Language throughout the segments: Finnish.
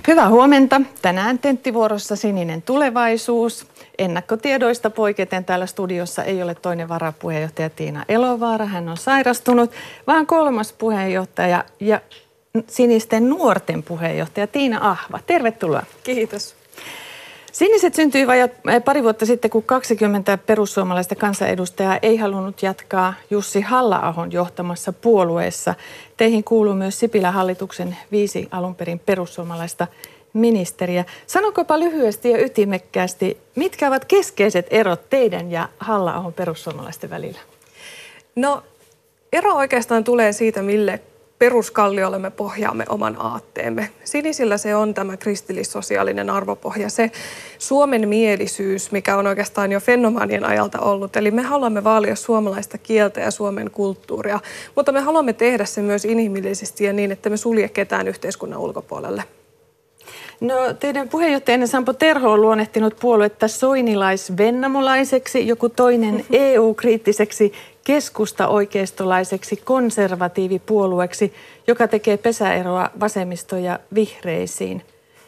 Hyvää huomenta. Tänään tenttivuorossa Sininen tulevaisuus. Ennakkotiedoista poiketen täällä studiossa ei ole toinen varapuheenjohtaja Tiina Elovaara. Hän on sairastunut, vaan kolmas puheenjohtaja ja Sinisten nuorten puheenjohtaja Tiina Ahva. Tervetuloa. Kiitos. Siniset syntyi vajat pari vuotta sitten, kun 20 perussuomalaista kansanedustajaa ei halunnut jatkaa Jussi Halla-ahon johtamassa puolueessa. Teihin kuuluu myös Sipilän hallituksen 5 alunperin perussuomalaista ministeriä. Sanokopa lyhyesti ja ytimekkäästi, mitkä ovat keskeiset erot teidän ja Halla-ahon perussuomalaisten välillä? No, ero oikeastaan tulee siitä, mille peruskalliolle me pohjaamme oman aatteemme. Sinisillä se on tämä kristillissosiaalinen arvopohja, se Suomen mielisyys, mikä on oikeastaan jo fenomaanien ajalta ollut. Eli me haluamme vaalia suomalaista kieltä ja Suomen kulttuuria, mutta me haluamme tehdä se myös inhimillisesti ja niin, että me sulje ketään yhteiskunnan ulkopuolelle. No, teidän puheenjohtajanne Sampo Terho on luonnehtinut puoluetta soinilais-vennamolaiseksi, joku toinen EU-kriittiseksi keskusta-oikeistolaiseksi konservatiivipuolueeksi, joka tekee pesäeroa vasemmisto- ja vihreisiin.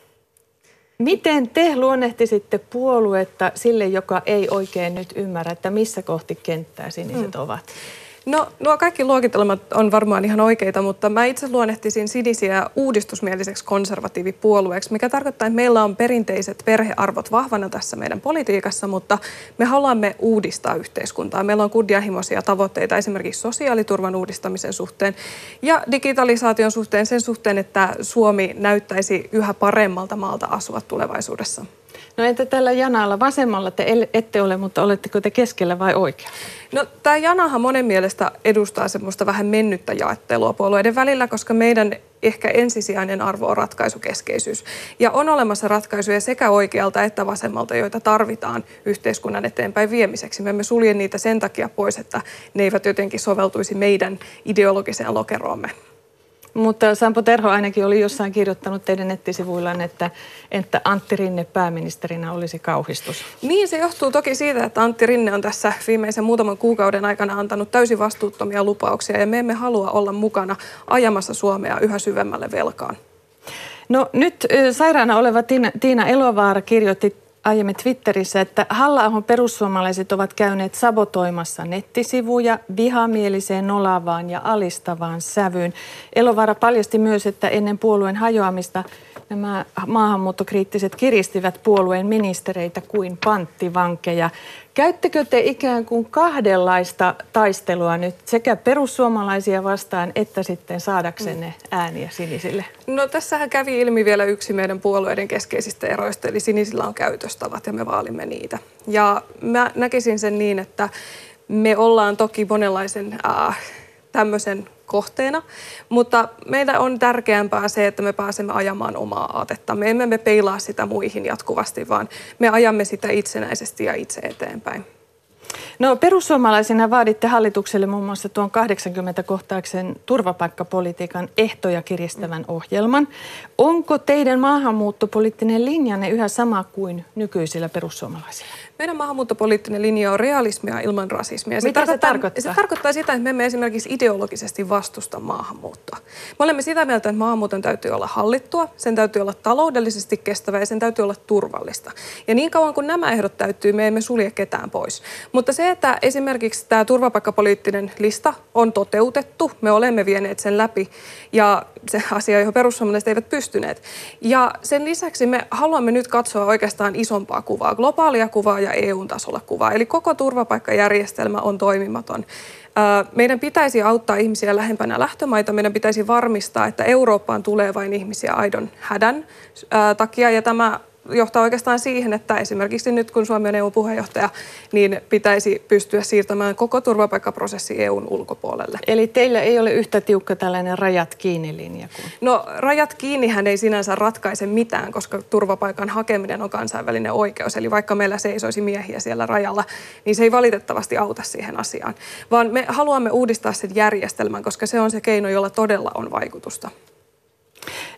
Miten te luonnehtisitte puoluetta sille, joka ei oikein nyt ymmärrä, että missä kohti kenttää siniset ovat? No, nuo kaikki luokitelmat on varmaan ihan oikeita, mutta mä itse luonnehtisin sinisiä uudistusmieliseksi konservatiivipuolueeksi, mikä tarkoittaa, että meillä on perinteiset perhearvot vahvana tässä meidän politiikassa, mutta me haluamme uudistaa yhteiskuntaa. Meillä on kunnianhimoisia tavoitteita esimerkiksi sosiaaliturvan uudistamisen suhteen ja digitalisaation suhteen, sen suhteen, että Suomi näyttäisi yhä paremmalta maalta asua tulevaisuudessa. No entä tällä janalla vasemmalla te ette ole, mutta oletteko te keskellä vai oikealla? No tämä janahan monen mielestä edustaa semmoista vähän mennyttä jaottelua puolueiden välillä, koska meidän ehkä ensisijainen arvo on ratkaisukeskeisyys. Ja on olemassa ratkaisuja sekä oikealta että vasemmalta, joita tarvitaan yhteiskunnan eteenpäin viemiseksi. Me emme sulje niitä sen takia pois, että ne eivät jotenkin soveltuisi meidän ideologiseen lokeroomme. Mutta Sampo Terho ainakin oli jossain kirjoittanut teidän nettisivuillaan, että Antti Rinne pääministerinä olisi kauhistus. Niin, se johtuu toki siitä, että Antti Rinne on tässä viimeisen muutaman kuukauden aikana antanut täysin vastuuttomia lupauksia ja me emme halua olla mukana ajamassa Suomea yhä syvemmälle velkaan. No nyt sairaana oleva Tiina Elovaara kirjoitti aiemmin Twitterissä, että Halla-ahon perussuomalaiset ovat käyneet sabotoimassa nettisivuja vihamieliseen, nolaavaan ja alistavaan sävyyn. Elovaara paljasti myös, että ennen puolueen hajoamista nämä maahanmuuttokriittiset kiristivät puolueen ministereitä kuin panttivankeja. Käyttekö te ikään kuin kahdenlaista taistelua nyt sekä perussuomalaisia vastaan että sitten saadaksenne ääniä sinisille? No tässähän kävi ilmi vielä yksi meidän puolueiden keskeisistä eroista, eli sinisillä on käytöstavat ja me vaalimme niitä. Ja mä näkisin sen niin, että me ollaan toki monenlaisen tämmöisen kohteena, mutta meidän on tärkeämpää se, että me pääsemme ajamaan omaa aatetta. Me emme peilaa sitä muihin jatkuvasti, vaan me ajamme sitä itsenäisesti ja itse eteenpäin. No perussuomalaisina vaaditte hallitukselle muun muassa tuon 80-kohtaisen turvapaikkapolitiikan ehtoja kiristävän ohjelman. Onko teidän maahanmuuttopoliittinen linjanne yhä sama kuin nykyisillä perussuomalaisilla? Meidän maahanmuuttopoliittinen linja on realismia ilman rasismia. Mitä se tarkoittaa? Se tarkoittaa sitä, että me emme esimerkiksi ideologisesti vastusta maahanmuuttoa. Me olemme sitä mieltä, että maahanmuuton täytyy olla hallittua, sen täytyy olla taloudellisesti kestävä ja sen täytyy olla turvallista. Ja niin kauan kuin nämä ehdot täyttyy, me emme sulje ketään pois. Mutta se, että esimerkiksi tämä turvapaikkapoliittinen lista on toteutettu, me olemme vieneet sen läpi ja se asia, johon perussuomalaiset eivät pystyneet. Ja sen lisäksi me haluamme nyt katsoa oikeastaan isompaa kuvaa, globaalia kuvaa ja EU-tasolla kuvaa. Eli koko turvapaikkajärjestelmä on toimimaton. Meidän pitäisi auttaa ihmisiä lähempänä lähtömaita. Meidän pitäisi varmistaa, että Eurooppaan tulee vain ihmisiä aidon hädän takia. Ja tämä johtaa oikeastaan siihen, että esimerkiksi nyt kun Suomi on EU-puheenjohtaja, niin pitäisi pystyä siirtämään koko turvapaikkaprosessi EUn ulkopuolelle. Eli teillä ei ole yhtä tiukka tällainen rajat kiinni linja kuin? No rajat kiinnihän ei sinänsä ratkaise mitään, koska turvapaikan hakeminen on kansainvälinen oikeus. Eli vaikka meillä seisoisi miehiä siellä rajalla, niin se ei valitettavasti auta siihen asiaan. Vaan me haluamme uudistaa sen järjestelmän, koska se on se keino, jolla todella on vaikutusta.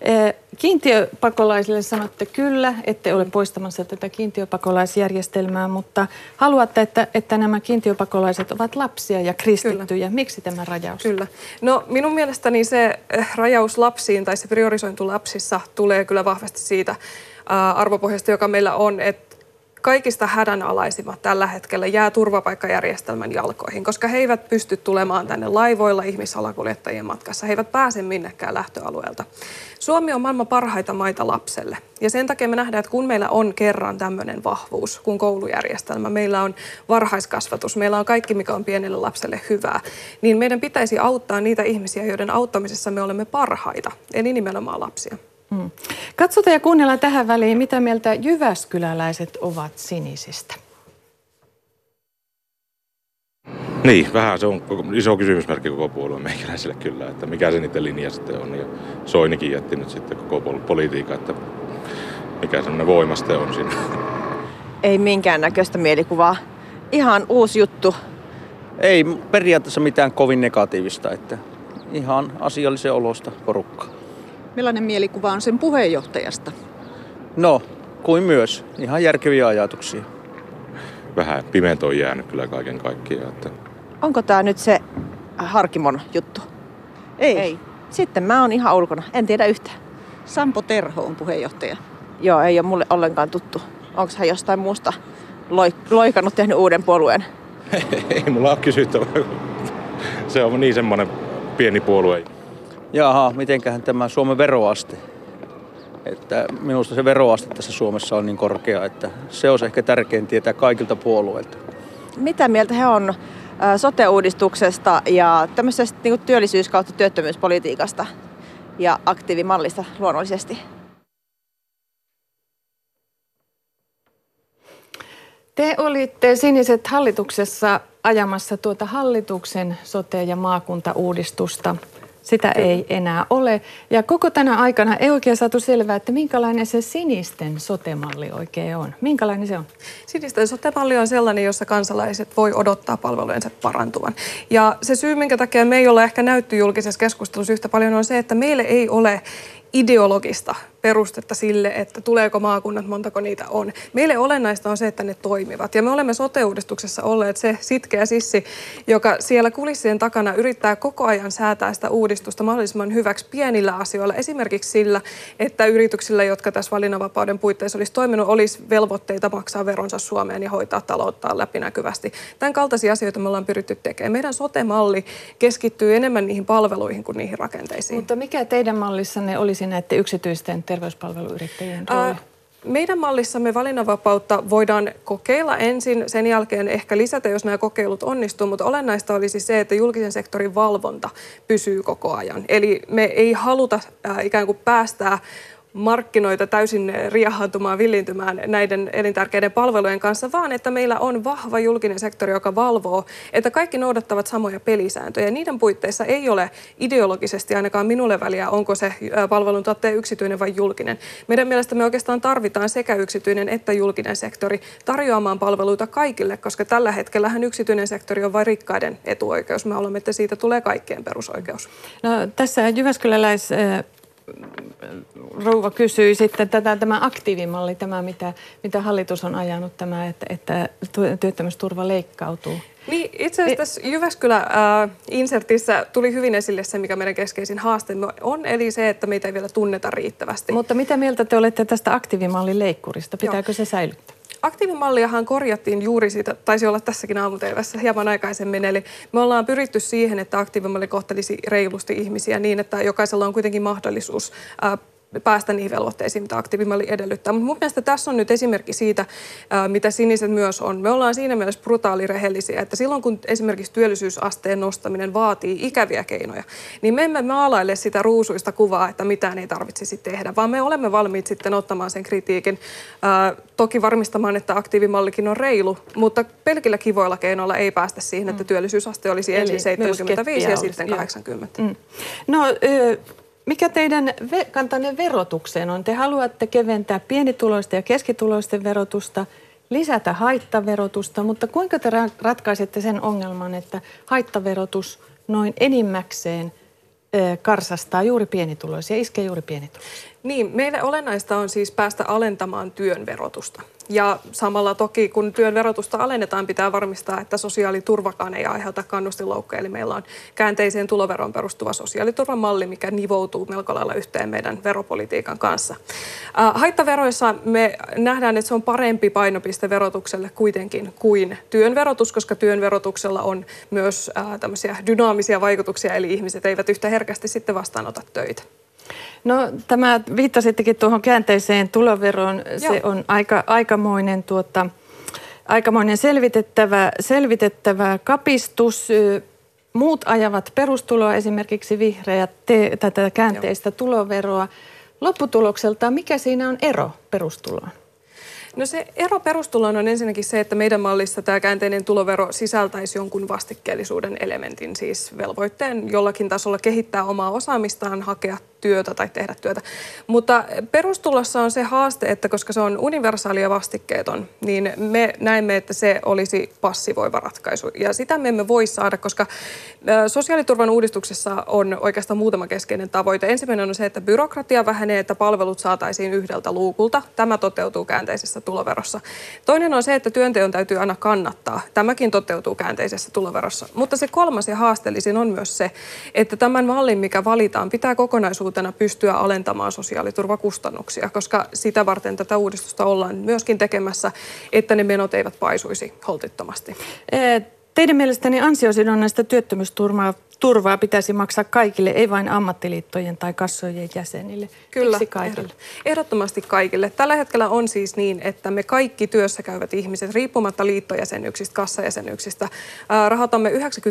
Kiintiöpakolaisille sanotte kyllä, ette ole poistamassa tätä kiintiöpakolaisjärjestelmää, mutta haluatte, että nämä kiintiöpakolaiset ovat lapsia ja kristittyjä. Kyllä. Miksi tämä rajaus? Kyllä. No minun mielestäni se rajaus lapsiin tai se priorisointu lapsissa tulee kyllä vahvasti siitä arvopohjasta, joka meillä on, että kaikista hädänalaisimmat tällä hetkellä jää turvapaikkajärjestelmän jalkoihin, koska he eivät pysty tulemaan tänne laivoilla ihmissalakuljettajien matkassa. He eivät pääse minnekään lähtöalueelta. Suomi on maailman parhaita maita lapselle. Ja sen takia me nähdään, että kun meillä on kerran tämmöinen vahvuus kuin koulujärjestelmä, meillä on varhaiskasvatus, meillä on kaikki, mikä on pienelle lapselle hyvää, niin meidän pitäisi auttaa niitä ihmisiä, joiden auttamisessa me olemme parhaita, eli nimenomaan lapsia. Katsotaan ja kuunnellaan tähän väliin, mitä mieltä jyväskyläläiset ovat sinisistä. Niin, vähän se on iso kysymysmerkki koko puolueen meikäläisille kyllä, että mikä se niiden linja sitten on. Ja Soinikin jätti nyt sitten koko politiikan, että mikä semmoinen voima sitten on siinä. Ei minkäännäköistä mielikuvaa. Ihan uusi juttu. Ei periaatteessa mitään kovin negatiivista, että ihan asiallisen olosta porukkaa. Millainen mielikuva on sen puheenjohtajasta? No, kuin myös. Ihan järkeviä ajatuksia. Vähän pimento on jäänyt kyllä kaiken kaikkiaan. Että... Onko tämä nyt se Harkimon juttu? Ei. Sitten mä oon ihan ulkona. En tiedä yhtään. Sampo Terho on puheenjohtaja. Joo, ei ole mulle ollenkaan tuttu. Onko hän jostain muusta loikannut, tehnyt uuden puolueen? Ei mulla ole kysyttävää. Se on niin semmoinen pieni puolue. Jaha, mitenköhän tämä Suomen veroaste? Että minusta se veroaste tässä Suomessa on niin korkea, että se olisi ehkä tärkein tietää kaikilta puolueilta. Mitä mieltä he on sote-uudistuksesta ja tämmöisestä niin kuin työllisyys- kautta työttömyyspolitiikasta ja aktiivimallista luonnollisesti? Te olitte siniset hallituksessa ajamassa tuota hallituksen sote- ja maakuntauudistusta. Sitä ei enää ole. Ja koko tänä aikana ei oikein saatu selvää, että minkälainen se sinisten sote-malli oikein on. Minkälainen se on? Sinisten sote-malli on sellainen, jossa kansalaiset voi odottaa palvelujensa parantuvan. Ja se syy, minkä takia me ei ole ehkä näytty julkisessa keskustelussa yhtä paljon, on se, että meille ei ole ideologista perustetta sille, että tuleeko maakunnat, montako niitä on. Meille olennaista on se, että ne toimivat. Ja me olemme sote-uudistuksessa olleet se sitkeä sissi, joka siellä kulissien takana yrittää koko ajan säätää sitä uudistusta mahdollisimman hyväksi pienillä asioilla. Esimerkiksi sillä, että yrityksillä, jotka tässä valinnanvapauden puitteissa olisi toiminut, olisi velvoitteita maksaa veronsa Suomeen ja hoitaa talouttaan läpinäkyvästi. Tämän kaltaisia asioita me ollaan pyritty tekemään. Meidän sote-malli keskittyy enemmän niihin palveluihin kuin niihin rakenteisiin. Mutta mikä teidän mallissanne olisi näiden yksityisten terveyspalveluyrittäjien rooli? Meidän mallissamme valinnanvapautta voidaan kokeilla ensin, sen jälkeen ehkä lisätä, jos nämä kokeilut onnistuu, mutta olennaista olisi se, että julkisen sektorin valvonta pysyy koko ajan. Eli me ei haluta ikään kuin päästää markkinoita täysin riahantumaan, villiintymään näiden elintärkeiden palvelujen kanssa, vaan että meillä on vahva julkinen sektori, joka valvoo, että kaikki noudattavat samoja pelisääntöjä. Niiden puitteissa ei ole ideologisesti ainakaan minulle väliä, onko se palveluntuottaja yksityinen vai julkinen. Meidän mielestä me oikeastaan tarvitaan sekä yksityinen että julkinen sektori tarjoamaan palveluita kaikille, koska tällä hetkellähän yksityinen sektori on vain rikkaiden etuoikeus. Me haluamme, että siitä tulee kaikkien perusoikeus. No, tässä Jyväskyläläis rouva kysyi sitten tämä aktiivimalli, tämä mitä hallitus on ajanut, tämä, että työttömyysturva leikkautuu. Niin, itse asiassa tässä Jyväskylä-insertissä tuli hyvin esille se, mikä meidän keskeisin haasteemme on, eli se, että meitä ei vielä tunneta riittävästi. Mutta mitä mieltä te olette tästä aktiivimallin leikkurista? Pitääkö se säilyttää? Aktiivimalliahan korjattiin juuri siitä, taisi olla tässäkin aamuteevässä hieman aikaisemmin, eli me ollaan pyritty siihen, että aktiivimalli kohtelisi reilusti ihmisiä niin, että jokaisella on kuitenkin mahdollisuus päästä niihin velvoitteisiin, mitä aktiivimalli edellyttää. Mutta mun mielestä tässä on nyt esimerkki siitä, mitä siniset myös on. Me ollaan siinä mielessä brutaalirehellisiä, että silloin kun esimerkiksi työllisyysasteen nostaminen vaatii ikäviä keinoja, niin me emme maalaile sitä ruusuista kuvaa, että mitään ei tarvitsisi tehdä, vaan me olemme valmiit sitten ottamaan sen kritiikin, toki varmistamaan, että aktiivimallikin on reilu, mutta pelkillä kivoilla keinoilla ei päästä siihen, että työllisyysaste olisi ensin 75 ja sitten 80. No, mikä teidän kantanne verotukseen on? Te haluatte keventää pienituloisten ja keskituloisten verotusta, lisätä haittaverotusta, mutta kuinka te ratkaisette sen ongelman, että haittaverotus noin enimmäkseen karsastaa juuri pienituloisia, iskee juuri pienituloisia? Niin, meille olennaista on siis päästä alentamaan työn verotusta. Ja samalla toki, kun työn verotusta alennetaan, pitää varmistaa, että sosiaaliturvakaan ei aiheuta kannustinloukkuja. Eli meillä on käänteiseen tuloveroon perustuva sosiaaliturvamalli, mikä nivoutuu melko lailla yhteen meidän veropolitiikan kanssa. Haittaveroissa me nähdään, että se on parempi painopiste verotukselle kuitenkin kuin työn verotus, koska työn verotuksella on myös tämmöisiä dynaamisia vaikutuksia, eli ihmiset eivät yhtä herkästi sitten vastaanota töitä. No tämä viittasittekin tuohon käänteiseen tuloveroon, se on aikamoinen selvitettävä kapistus. Muut ajavat perustuloa, esimerkiksi vihreät, tätä käänteistä tuloveroa. Lopputulokseltaan, mikä siinä on ero perustuloon? No se ero perustuloon on ensinnäkin se, että meidän mallissa tämä käänteinen tulovero sisältäisi jonkun vastikkeellisuuden elementin, siis velvoitteen jollakin tasolla kehittää omaa osaamistaan, hakea työtä tai tehdä työtä. Mutta perustulossa on se haaste, että koska se on universaali ja vastikkeeton, niin me näemme, että se olisi passivoiva ratkaisu. Ja sitä me emme voi saada, koska sosiaaliturvan uudistuksessa on oikeastaan muutama keskeinen tavoite. Ensimmäinen on se, että byrokratia vähenee, että palvelut saataisiin yhdeltä luukulta. Tämä toteutuu käänteisessä tuloverossa. Toinen on se, että työnteon täytyy aina kannattaa. Tämäkin toteutuu käänteisessä tuloverossa. Mutta se kolmas ja haasteellisin on myös se, että tämän mallin, mikä valitaan, pitää kokonaisuutena pystyä alentamaan sosiaaliturvakustannuksia, koska sitä varten tätä uudistusta ollaan myöskin tekemässä, että ne menot eivät paisuisi holtittomasti. Teidän mielestäni ansiosidonnaista työttömyysturvaa pitäisi maksaa kaikille, ei vain ammattiliittojen tai kassojen jäsenille. Kyllä, kaikille? Ehdottomasti kaikille. Tällä hetkellä on siis niin, että me kaikki työssä käyvät ihmiset, riippumatta liittojäsenyksistä, kassajäsenyksistä, rahoitamme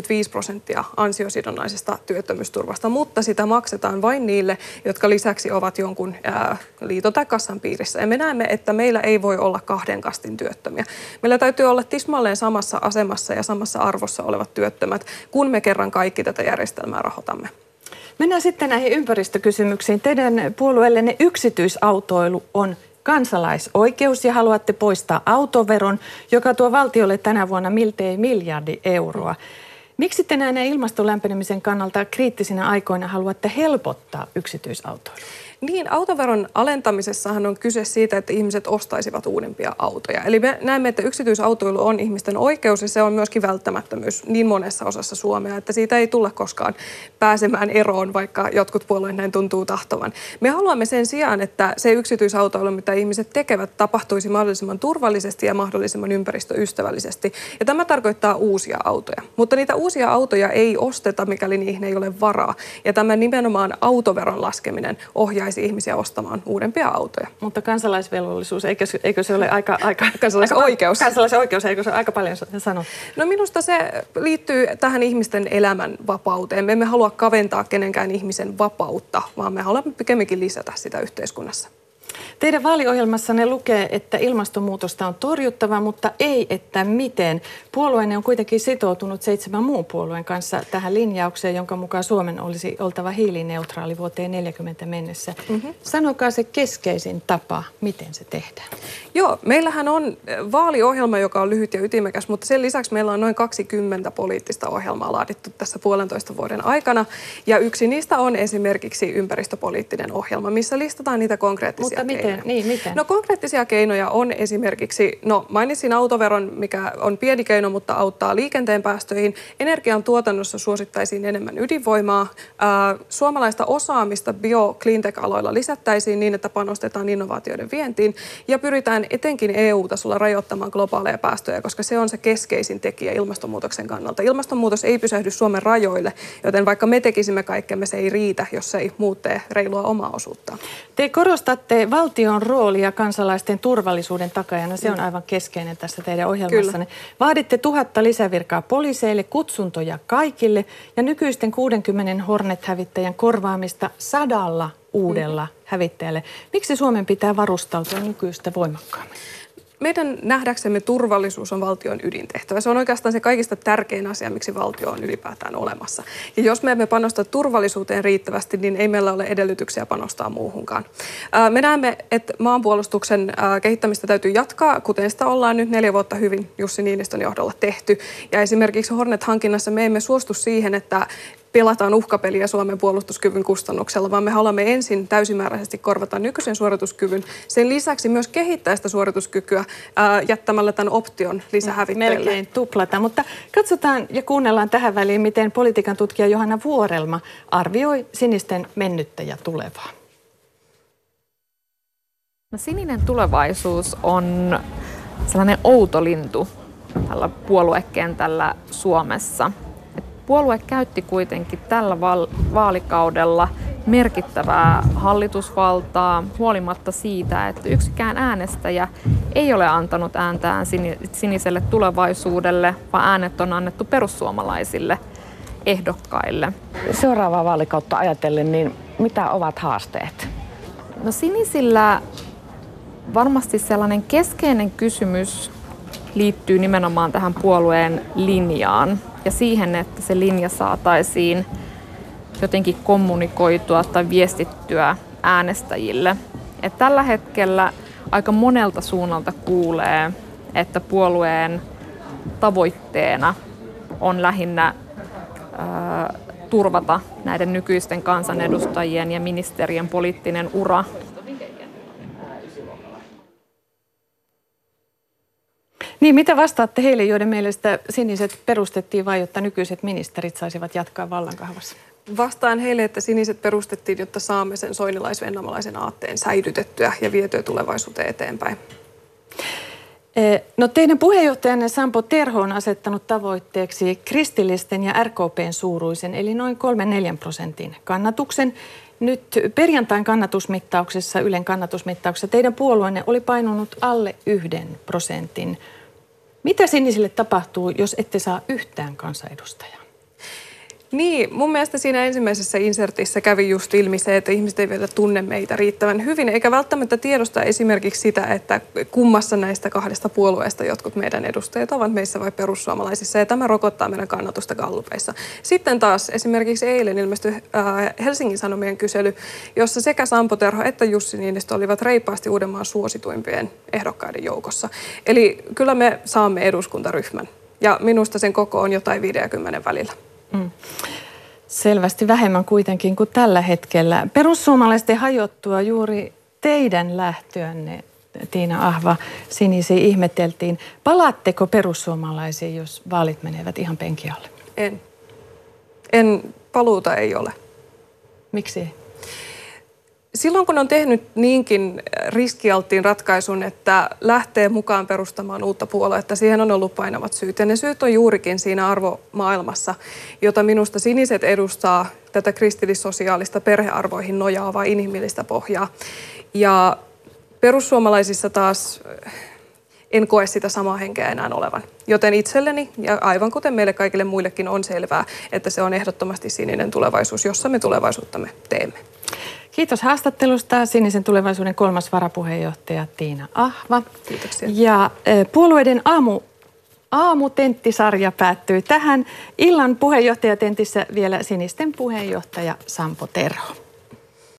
95% ansiosidonnaisesta työttömyysturvasta, mutta sitä maksetaan vain niille, jotka lisäksi ovat jonkun liiton tai kassan piirissä. Ja me näemme, että meillä ei voi olla kahden kastin työttömiä. Meillä täytyy olla tismalleen samassa asemassa ja samassa arvossa olevat työttömät, kun me kerran kaikki tätä järjestelmää rahoitamme. Mennään sitten näihin ympäristökysymyksiin. Teidän puolueellenne yksityisautoilu on kansalaisoikeus ja haluatte poistaa autoveron, joka tuo valtiolle tänä vuonna miltei miljardi euroa. Miksi te näin ilmaston lämpenemisen kannalta kriittisinä aikoina haluatte helpottaa yksityisautoilua? Niin, autoveron alentamisessahan on kyse siitä, että ihmiset ostaisivat uudempia autoja. Eli me näemme, että yksityisautoilu on ihmisten oikeus ja se on myöskin välttämättömyys niin monessa osassa Suomea, että siitä ei tulla koskaan pääsemään eroon, vaikka jotkut puolueet näin tuntuu tahtovan. Me haluamme sen sijaan, että se yksityisautoilu, mitä ihmiset tekevät, tapahtuisi mahdollisimman turvallisesti ja mahdollisimman ympäristöystävällisesti. Ja tämä tarkoittaa uusia autoja. Mutta niitä uusia autoja ei osteta, mikäli niihin ei ole varaa. Ja tämä nimenomaan autoveron laskeminen ohjaisi ihmisiä ostamaan uudempia autoja. Mutta kansalaisvelvollisuus, eikö se ole aika kansalaisoikeus. Kansalaisoikeus, eikö se aika paljon sanottu? No minusta se liittyy tähän ihmisten elämän vapauteen. Me emme halua kaventaa kenenkään ihmisen vapautta, vaan me haluamme pikemminkin lisätä sitä yhteiskunnassa. Teidän vaaliohjelmassanne lukee, että ilmastonmuutosta on torjuttava, mutta ei, että miten. Puolueenne on kuitenkin sitoutunut 7 muun puolueen kanssa tähän linjaukseen, jonka mukaan Suomen olisi oltava hiilineutraali vuoteen 2040 mennessä. Sanokaa se keskeisin tapa, miten se tehdään. Joo, meillähän on vaaliohjelma, joka on lyhyt ja ytimekäs, mutta sen lisäksi meillä on noin 20 poliittista ohjelmaa laadittu tässä 1,5 vuoden aikana. Ja yksi niistä on esimerkiksi ympäristöpoliittinen ohjelma, missä listataan niitä konkreettisia keinoja. Miten? No konkreettisia keinoja on esimerkiksi, mainitsin autoveron, mikä on pieni keino, mutta auttaa liikenteen päästöihin. Energian tuotannossa suosittaisiin enemmän ydinvoimaa. Suomalaista osaamista bio-cleantech-aloilla lisättäisiin niin, että panostetaan innovaatioiden vientiin ja pyritään etenkin EU-tasolla rajoittamaan globaaleja päästöjä, koska se on se keskeisin tekijä ilmastonmuutoksen kannalta. Ilmastonmuutos ei pysähdy Suomen rajoille, joten vaikka me tekisimme kaikkemme, se ei riitä, jos ei muut tee reilua omaa osuuttaan. Te korostatte valtion roolia kansalaisten turvallisuuden takaajana. Se on aivan keskeinen tässä teidän ohjelmassanne. Kyllä. Vaaditte 1000 lisävirkaa poliiseille, kutsuntoja kaikille ja nykyisten 60 Hornet-hävittäjän korvaamista 100 uudella hävittäjälle. Miksi Suomen pitää varustautua nykyistä voimakkaammin? Meidän nähdäksemme turvallisuus on valtion ydintehtävä. Se on oikeastaan se kaikista tärkein asia, miksi valtio on ylipäätään olemassa. Ja jos me emme panosta turvallisuuteen riittävästi, niin ei meillä ole edellytyksiä panostaa muuhunkaan. Me näemme, että maanpuolustuksen kehittämistä täytyy jatkaa, kuten sitä ollaan nyt 4 vuotta hyvin Jussi Niinistön johdolla tehty. Ja esimerkiksi Hornet-hankinnassa me emme suostu siihen, että pelataan uhkapeliä Suomen puolustuskyvyn kustannuksella, vaan me haluamme ensin täysimääräisesti korvata nykyisen suorituskyvyn. Sen lisäksi myös kehittää sitä suorituskykyä jättämällä tämän option lisähävittäjille. Melkein tuplata, mutta katsotaan ja kuunnellaan tähän väliin, miten politiikan tutkija Johanna Vuorelma arvioi sinisten mennyttä ja tulevaa. No, sininen tulevaisuus on sellainen outo lintu tällä puoluekentällä Suomessa. Puolue käytti kuitenkin tällä vaalikaudella merkittävää hallitusvaltaa huolimatta siitä, että yksikään äänestäjä ei ole antanut ääntään siniselle tulevaisuudelle, vaan äänet on annettu perussuomalaisille ehdokkaille. Seuraavaa vaalikautta ajatellen, niin mitä ovat haasteet? No, sinisillä varmasti sellainen keskeinen kysymys liittyy nimenomaan tähän puolueen linjaan ja siihen, että se linja saataisiin jotenkin kommunikoitua tai viestittyä äänestäjille. Et tällä hetkellä aika monelta suunnalta kuulee, että puolueen tavoitteena on lähinnä turvata näiden nykyisten kansanedustajien ja ministerien poliittinen ura. Niin, mitä vastaatte heille, joiden mielestä siniset perustettiin vain, jotta nykyiset ministerit saisivat jatkaa vallankahvassa? Vastaan heille, että siniset perustettiin, jotta saamme sen soinilais-vennamolaisen aatteen säilytettyä ja vietyä tulevaisuuteen eteenpäin. No, teidän puheenjohtajanne Sampo Terho on asettanut tavoitteeksi kristillisten ja RKP:n suuruisen, eli noin 3-4% kannatuksen. Nyt perjantain kannatusmittauksessa, Ylen kannatusmittauksessa, teidän puolueenne oli painunut alle 1%. Mitä sinisille tapahtuu, jos ette saa yhtään kansanedustajaa? Niin, mun mielestä siinä ensimmäisessä insertissä kävi just ilmi se, että ihmiset ei vielä tunne meitä riittävän hyvin, eikä välttämättä tiedosta esimerkiksi sitä, että kummassa näistä kahdesta puolueesta jotkut meidän edustajat ovat meissä vai perussuomalaisissa, ja tämä rokottaa meidän kannatusta gallupeissa. Sitten taas esimerkiksi eilen ilmestyi Helsingin Sanomien kysely, jossa sekä Sampo Terho että Jussi Niinistö olivat reippaasti Uudenmaan suosituimpien ehdokkaiden joukossa. Eli kyllä me saamme eduskuntaryhmän, ja minusta sen koko on jotain 50 välillä. Selvästi vähemmän kuitenkin kuin tällä hetkellä. Perussuomalaisten hajottua juuri teidän lähtöänne, Tiina Ahva, sinisiin ihmeteltiin. Palaatteko perussuomalaisiin, jos vaalit menevät ihan penkin alle? En, paluuta ei ole. Miksi? Silloin kun on tehnyt niinkin riskialttiin ratkaisun, että lähtee mukaan perustamaan uutta puoluetta, siihen on ollut painavat syyt. Ja ne syyt on juurikin siinä arvomaailmassa, jota minusta siniset edustaa, tätä kristillissosiaalista perhearvoihin nojaavaa inhimillistä pohjaa. Ja perussuomalaisissa taas en koe sitä samaa henkeä enää olevan. Joten itselleni, ja aivan kuten meille kaikille muillekin, on selvää, että se on ehdottomasti sininen tulevaisuus, jossa me tulevaisuuttamme teemme. Kiitos haastattelusta. Sinisen tulevaisuuden 3. varapuheenjohtaja Tiina Ahva. Kiitoksia. Ja puolueiden aamutenttisarja päättyy tähän. Illan puheenjohtajatentissä vielä sinisten puheenjohtaja Sampo Terho.